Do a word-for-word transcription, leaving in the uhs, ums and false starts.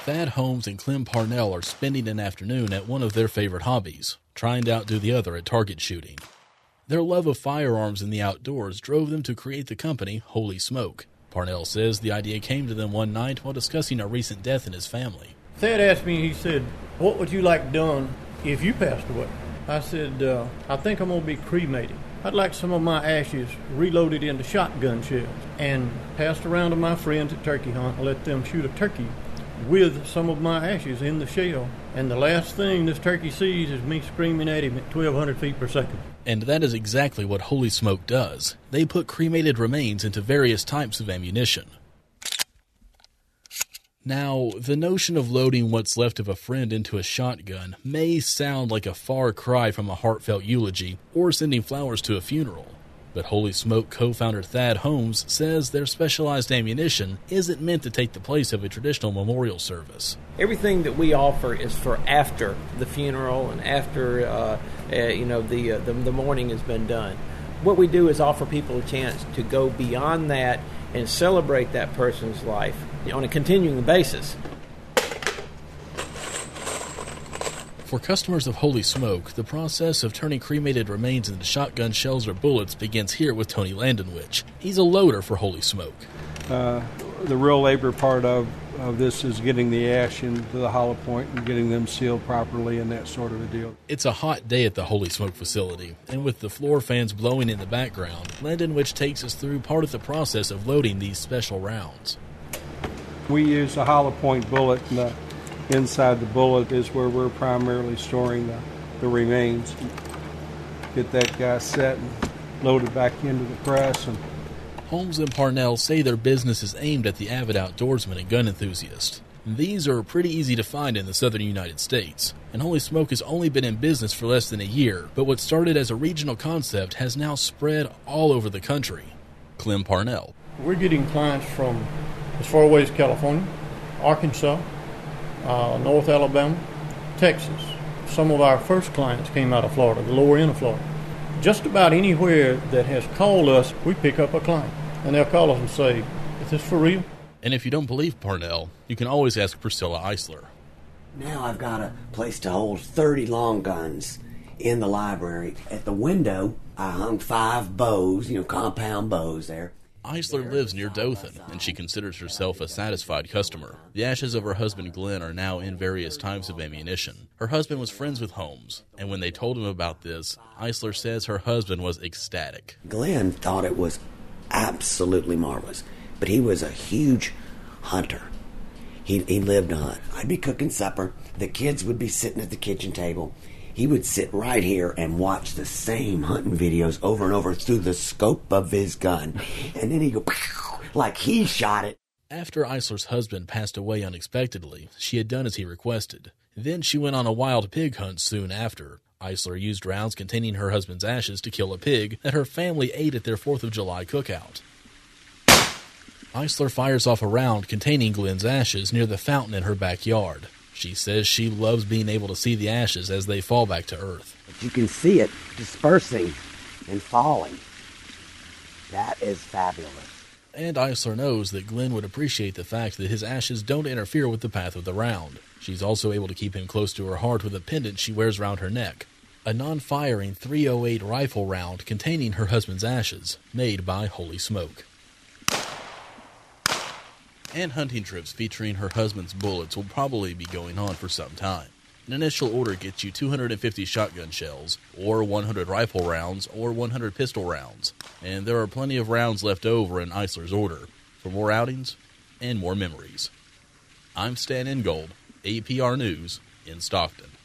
Thad Holmes and Clem Parnell are spending an afternoon at one of their favorite hobbies, trying to outdo the other at target shooting. Their love of firearms and the outdoors drove them to create the company Holy Smoke. Parnell says the idea came to them one night while discussing a recent death in his family. Thad asked me, he said, "What would you like done if you passed away?" I said, uh, I think I'm going to be cremated. I'd like some of my ashes reloaded into shotgun shells and passed around to my friends at turkey hunt and let them shoot a turkey with some of my ashes in the shell. And the last thing this turkey sees is me screaming at him at twelve hundred feet per second. And that is exactly what Holy Smoke does. They put cremated remains into various types of ammunition. Now, the notion of loading what's left of a friend into a shotgun may sound like a far cry from a heartfelt eulogy or sending flowers to a funeral. But Holy Smoke co-founder Thad Holmes says their specialized ammunition isn't meant to take the place of a traditional memorial service. Everything that we offer is for after the funeral and after uh, uh, you know the, uh, the the mourning has been done. What we do is offer people a chance to go beyond that and celebrate that person's life on a continuing basis. For customers of Holy Smoke, the process of turning cremated remains into shotgun shells or bullets begins here with Tony Landenwich. He's a loader for Holy Smoke. Uh, the real labor part of, of this is getting the ash into the hollow point and getting them sealed properly and that sort of a deal. It's a hot day at the Holy Smoke facility, and with the floor fans blowing in the background, Landenwich takes us through part of the process of loading these special rounds. We use a hollow point bullet, and the inside the bullet is where we're primarily storing the, the remains. Get that guy set and load it back into the press. And Holmes and Parnell say their business is aimed at the avid outdoorsman and gun enthusiast. These are pretty easy to find in the southern United States, and Holy Smoke has only been in business for less than a year, but what started as a regional concept has now spread all over the country. Clem Parnell. We're getting clients from as far away as California, Arkansas, uh, North Alabama, Texas. Some of our first clients came out of Florida, the lower end of Florida. Just about anywhere that has called us, we pick up a client. And they'll call us and say, "Is this for real?" And if you don't believe Parnell, you can always ask Priscilla Eisler. Now I've got a place to hold thirty long guns in the library. At the window, I hung five bows, you know, compound bows there. Eisler lives near Dothan, and she considers herself a satisfied customer. The ashes of her husband Glenn are now in various types of ammunition. Her husband was friends with Holmes, and when they told him about this, Eisler says her husband was ecstatic. Glenn thought it was absolutely marvelous, but he was a huge hunter. He, he lived to hunt. I'd be cooking supper. The kids would be sitting at the kitchen table. He would sit right here and watch the same hunting videos over and over through the scope of his gun. And then he'd go, pow, like he shot it. After Eisler's husband passed away unexpectedly, she had done as he requested. Then she went on a wild pig hunt soon after. Eisler used rounds containing her husband's ashes to kill a pig that her family ate at their fourth of July cookout. Eisler fires off a round containing Glenn's ashes near the fountain in her backyard. She says she loves being able to see the ashes as they fall back to earth. You can see it dispersing and falling. That is fabulous. And Eisler knows that Glenn would appreciate the fact that his ashes don't interfere with the path of the round. She's also able to keep him close to her heart with a pendant she wears around her neck. A non-firing three oh eight rifle round containing her husband's ashes, made by Holy Smoke. And hunting trips featuring her husband's bullets will probably be going on for some time. An initial order gets you two hundred fifty shotgun shells, or one hundred rifle rounds, or one hundred pistol rounds. And there are plenty of rounds left over in Eisler's order, for more outings and more memories. I'm Stan Ingold, A P R News, in Stockton.